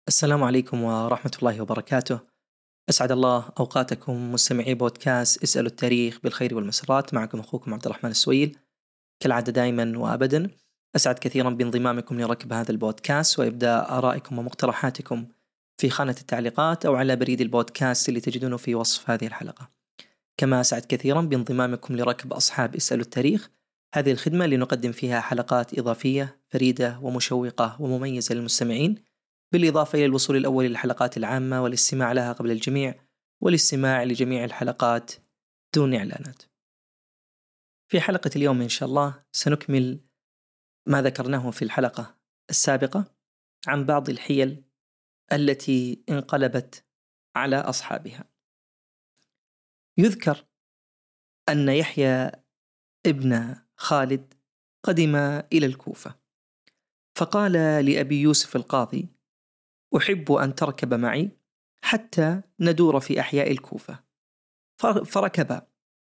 السلام عليكم ورحمة الله وبركاته. أسعد الله أوقاتكم مستمعي بودكاست اسألوا التاريخ بالخير والمسرات. معكم أخوكم عبد الرحمن السويل كالعادة دائما وأبدا. أسعد كثيرا بانضمامكم لركب هذا البودكاست وإبداء آرائكم ومقترحاتكم في خانة التعليقات أو على بريد البودكاست اللي تجدونه في وصف هذه الحلقة. كما أسعد كثيرا بانضمامكم لركب أصحاب اسألوا التاريخ، هذه الخدمة اللي نقدم فيها حلقات إضافية فريدة ومشوقة ومميزة للمستمعين، بالإضافة إلى الوصول الأول للحلقات العامة والاستماع لها قبل الجميع والاستماع لجميع الحلقات دون إعلانات. في حلقة اليوم إن شاء الله سنكمل ما ذكرناه في الحلقة السابقة عن بعض الحيل التي انقلبت على أصحابها. يذكر أن يحيى ابن خالد قدم إلى الكوفة، فقال لأبي يوسف القاضي: أحب أن تركب معي حتى ندور في أحياء الكوفة. فركبا،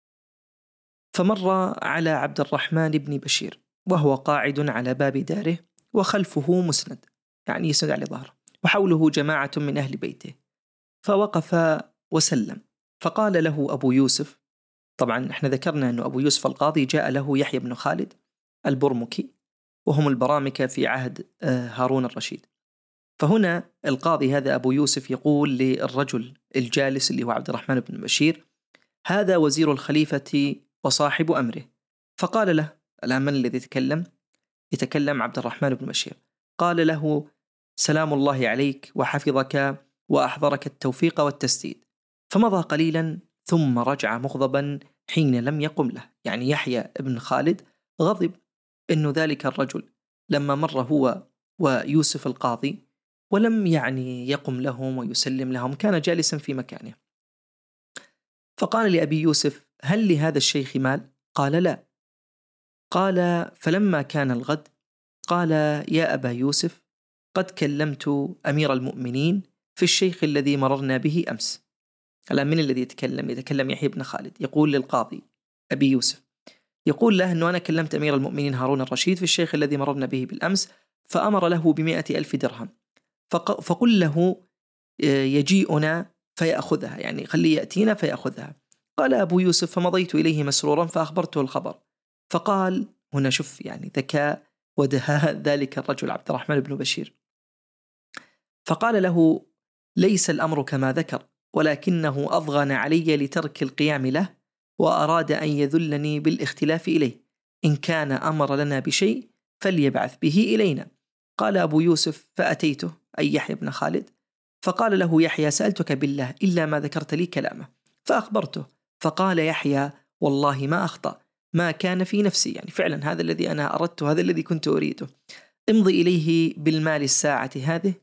فمر على عبد الرحمن بن بشير وهو قاعد على باب داره وخلفه مسند، يعني يسند على ظهره، وحوله جماعة من أهل بيته. فوقف وسلم، فقال له أبو يوسف، طبعا احنا ذكرنا أن أبو يوسف القاضي جاء له يحيى بن خالد البرمكي، وهم البرامكة في عهد هارون الرشيد. فهنا القاضي هذا أبو يوسف يقول للرجل الجالس اللي هو عبد الرحمن بن بشير: هذا وزير الخليفة وصاحب أمره. فقال له، الآن من الذي يتكلم عبد الرحمن بن بشير، قال له: سلام الله عليك وحفظك وأحضرك التوفيق والتسديد. فمضى قليلا ثم رجع مغضبا حين لم يقم له. يعني يحيى بن خالد غضب إنه ذلك الرجل لما مر هو ويوسف القاضي ولم يعني يقم لهم ويسلم لهم، كان جالسا في مكانه. فقال لأبي يوسف: هل لهذا الشيخ مال؟ قال: لا. قال: فلما كان الغد قال: يا أبا يوسف، قد كلمت أمير المؤمنين في الشيخ الذي مررنا به أمس. الآن من الذي يتكلم يحيى بن خالد، يقول للقاضي أبي يوسف، يقول له أنه أنا كلمت أمير المؤمنين هارون الرشيد في الشيخ الذي مررنا به بالأمس، فأمر له ب100,000 درهم، فقل له يجيئنا فيأخذها، يعني خليه يأتينا فيأخذها. قال أبو يوسف: فمضيت إليه مسرورا فأخبرته الخبر. فقال، هنا شوف يعني ذكاء ودهاء ذلك الرجل عبد الرحمن بن بشير، فقال له: ليس الأمر كما ذكر، ولكنه أضغن علي لترك القيام له، وأراد أن يذلني بالاختلاف إليه. إن كان أمر لنا بشيء فليبعث به إلينا. قال أبو يوسف: فأتيته، أي يحيى بن خالد، فقال له يحيى: سألتك بالله إلا ما ذكرت لي كلامه. فأخبرته، فقال يحيى: والله ما أخطأ، ما كان في نفسي، يعني فعلا هذا الذي أنا أردته، هذا الذي كنت أريده. امضي إليه بالمال الساعة هذه.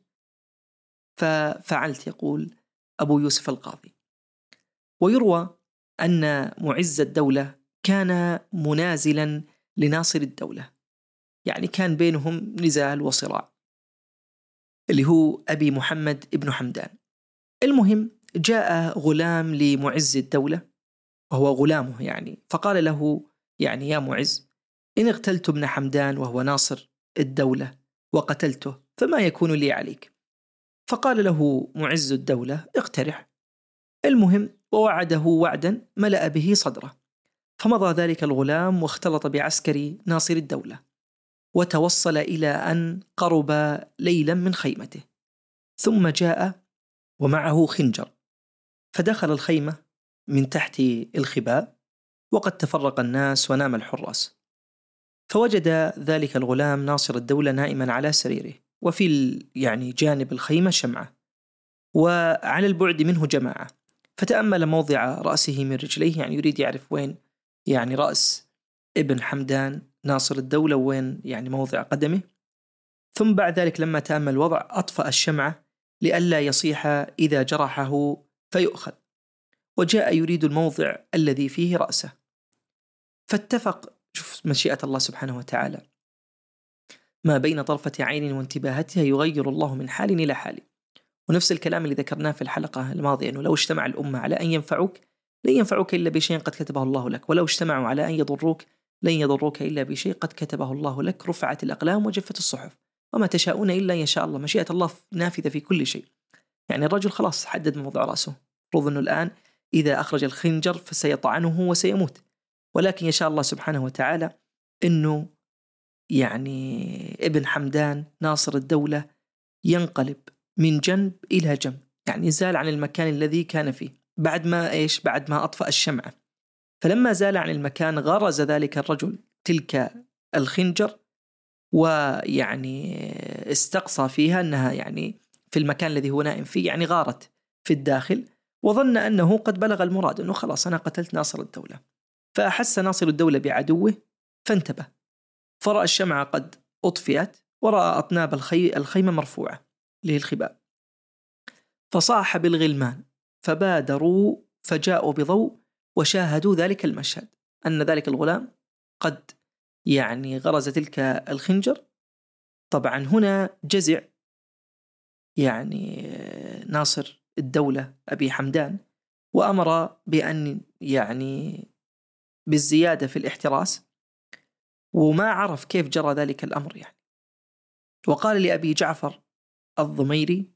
ففعلت، يقول أبو يوسف القاضي. ويروى أن معز الدولة كان منازلا لناصر الدولة، يعني كان بينهم نزال وصراع، اللي هو أبي محمد ابن حمدان. المهم جاء غلام لمعز الدولة وهو غلامه يعني، فقال له: يعني يا معز، إن اقتلت ابن حمدان وهو ناصر الدولة وقتلته فما يكون لي عليك؟ فقال له معز الدولة: اقترح. المهم ووعده وعدا ملأ به صدره. فمضى ذلك الغلام واختلط بعسكري ناصر الدولة، وتوصل إلى أن قرب ليلا من خيمته، ثم جاء ومعه خنجر، فدخل الخيمة من تحت الخباء وقد تفرق الناس ونام الحراس. فوجد ذلك الغلام ناصر الدولة نائما على سريره، وفي يعني جانب الخيمة شمعة، وعلى البعد منه جماعة. فتأمل موضع رأسه من رجليه، يعني يريد يعرف وين يعني رأس ابن حمدان ناصر الدولة، وين يعني موضع قدمه. ثم بعد ذلك لما تأمل الوضع أطفأ الشمعة لئلا يصيح إذا جرحه فيؤخذ، وجاء يريد الموضع الذي فيه رأسه. فاتفق، شوف مشيئة الله سبحانه وتعالى، ما بين طرفة عين وانتباهتها يغير الله من حال إلى حال. ونفس الكلام اللي ذكرناه في الحلقة الماضية، أنه لو اجتمع الأمة على أن ينفعوك لن ينفعوك إلا بشيء قد كتبه الله لك، ولو اجتمعوا على أن يضروك لن يضروك إلا بشيء قد كتبه الله لك. رفعت الأقلام وجفت الصحف. وما تشاءون إلا إن شاء الله، مشيئة الله نافذة في كل شيء. يعني الرجل خلاص حدد موضوع رأسه، المفروض أنه الآن إذا أخرج الخنجر فسيطعنه وسيموت، ولكن يشاء الله سبحانه وتعالى أنه يعني ابن حمدان ناصر الدولة ينقلب من جنب إلى جنب، يعني زال عن المكان الذي كان فيه بعد ما أطفأ الشمعة. فلما زال عن المكان غرز ذلك الرجل تلك الخنجر، ويعني استقصى فيها أنها يعني في المكان الذي هو نائم فيه، يعني غارت في الداخل، وظن أنه قد بلغ المراد، أنه خلاص أنا قتلت ناصر الدولة. فأحس ناصر الدولة بعدوه فانتبه، فرأى الشمعة قد أطفئت، ورأى أطناب الخيمة مرفوعة للخباء، فصاح بالغلمان فبادروا فجاءوا بضوء وشاهدوا ذلك المشهد، أن ذلك الغلام قد يعني غرز تلك الخنجر. طبعا هنا جزع يعني ناصر الدولة أبي حمدان، وأمر بأن يعني بالزيادة في الاحتراس، وما عرف كيف جرى ذلك الأمر يعني. وقال لأبي جعفر الضميري: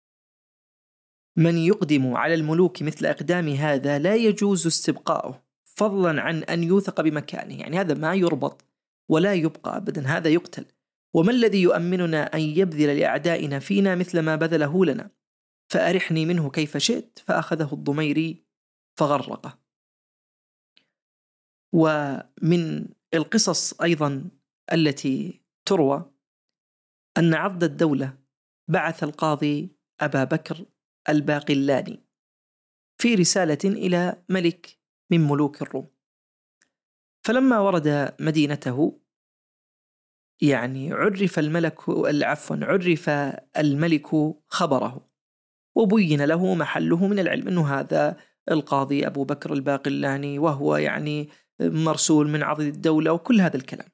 من يقدم على الملوك مثل أقدام هذا لا يجوز استبقاؤه، فضلا عن أن يوثق بمكانه، يعني هذا ما يربط ولا يبقى أبدا، هذا يقتل. وما الذي يؤمننا أن يبذل لأعدائنا فينا مثل ما بذله لنا؟ فأرحني منه كيف شئت. فأخذه الضميري فغرقه. ومن القصص أيضا التي تروى أن عضد الدولة بعث القاضي أبا بكر الباقلاني في رسالة إلى ملك من ملوك الروم، فلما ورد مدينته يعني عرف الملك خبره، وبين له محله من العلم، أنه هذا القاضي أبو بكر الباقلاني، وهو يعني مرسول من عضد الدولة، وكل هذا الكلام.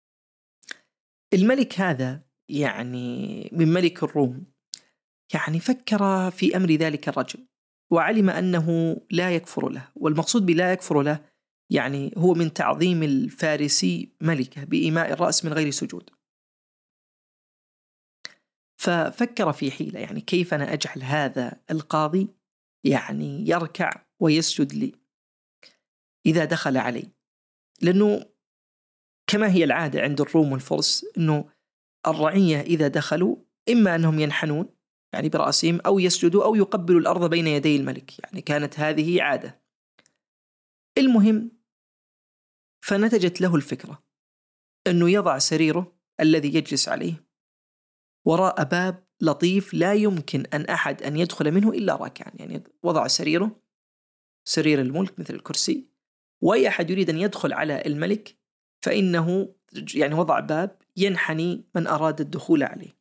الملك هذا يعني من ملك الروم يعني فكر في أمر ذلك الرجل، وعلم أنه لا يكفر له، والمقصود بلا يكفر له يعني هو من تعظيم الفارسي ملكه بإيماء الرأس من غير سجود. ففكر في حيلة، يعني كيف أنا أجعل هذا القاضي يعني يركع ويسجد لي إذا دخل علي، لأنه كما هي العادة عند الروم والفرس أنه الرعية إذا دخلوا إما أنهم ينحنون يعني برأسهم، أو يسجدوا، أو يقبلوا الأرض بين يدي الملك، يعني كانت هذه عادة. المهم فنتجت له الفكرة أنه يضع سريره الذي يجلس عليه وراء باب لطيف لا يمكن أن أحد أن يدخل منه إلا راكعا، يعني وضع سريره سرير الملك مثل الكرسي، وأي أحد يريد أن يدخل على الملك فإنه يعني وضع باب ينحني من أراد الدخول عليه.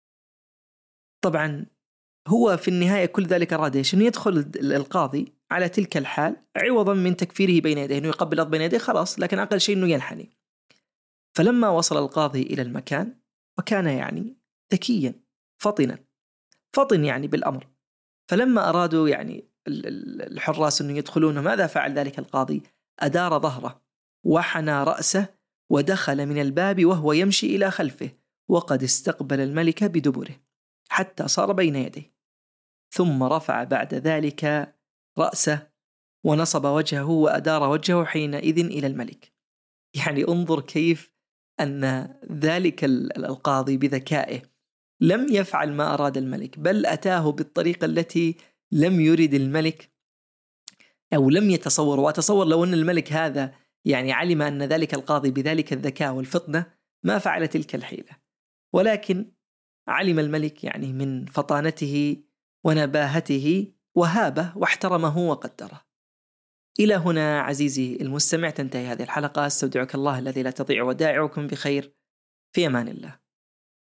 طبعا هو في النهاية كل ذلك أراد أن يدخل القاضي على تلك الحال، عوضا من تكفيره بين يديه، أنه يقبل الأرض بين يديه خلاص، لكن أقل شيء أنه ينحني. فلما وصل القاضي إلى المكان، وكان يعني ذكيا فطن يعني بالأمر، فلما أرادوا يعني الحراس أنه يدخلون، ماذا فعل ذلك القاضي؟ أدار ظهره وحنى رأسه ودخل من الباب وهو يمشي إلى خلفه، وقد استقبل الملك بدبره حتى صار بين يديه، ثم رفع بعد ذلك رأسه ونصب وجهه وأدار وجهه حينئذ إلى الملك. يعني انظر كيف أن ذلك القاضي بذكائه لم يفعل ما أراد الملك، بل أتاه بالطريقة التي لم يرد الملك أو لم يتصور. وأتصور لو أن الملك هذا يعني علم أن ذلك القاضي بذلك الذكاء والفطنة ما فعل تلك الحيلة، ولكن علم الملك يعني من فطانته ونباهته وهابه واحترمه وقدره. إلى هنا عزيزي المستمع تنتهي هذه الحلقة. استودعك الله الذي لا تضيع ودائعكم بخير، في أمان الله.